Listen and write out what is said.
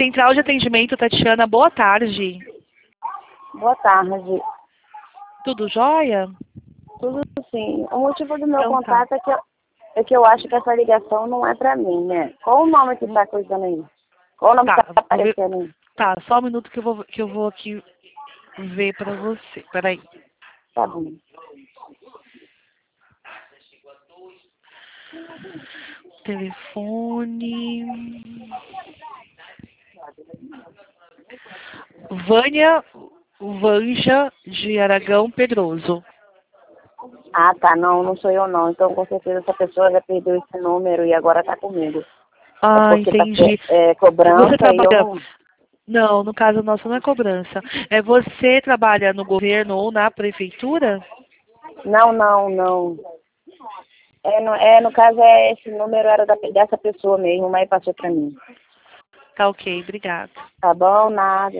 Central de Atendimento, Tatiana, boa tarde. Boa tarde. Tudo jóia? Tudo sim. O motivo do meu Então contato é que eu acho que essa ligação não é pra mim, né? Qual o nome que tá coisando aí? Qual o nome que tá aparecendo aí? Tá, só um minuto que eu vou aqui ver pra você. Peraí. Tá bom. Telefone. Vânia Vanja de Aragão Pedroso. Ah, tá. Não sou eu não. Então, com certeza, essa pessoa já perdeu esse número e agora tá comigo. Ah, Porque entendi. cobrança Você e eu trabalha... não... Não, no caso nosso não é cobrança. Você trabalha no governo ou na prefeitura? Não. No caso, esse número era dessa pessoa mesmo, mas passou pra mim. Tá ok, obrigada. Tá bom? Nada.